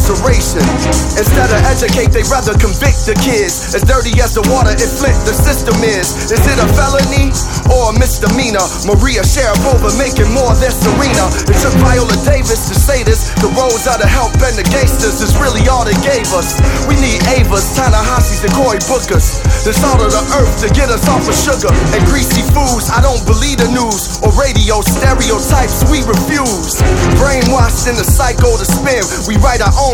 incarceration. Instead of educate, they rather convict the kids. As dirty as the water in Flint, the system is. Is it a felony or a misdemeanor? Maria Sharapova making more than Serena. It took Viola Davis to say this. The roads are the help and the gangsters is really all they gave us. We need Avas, Ta-Nehisi's, and Cory Bookers. The salt of the earth to get us off of sugar and greasy foods. I don't believe the news or radio stereotypes, we refuse. Brainwashed in the cycle to spin. We write our own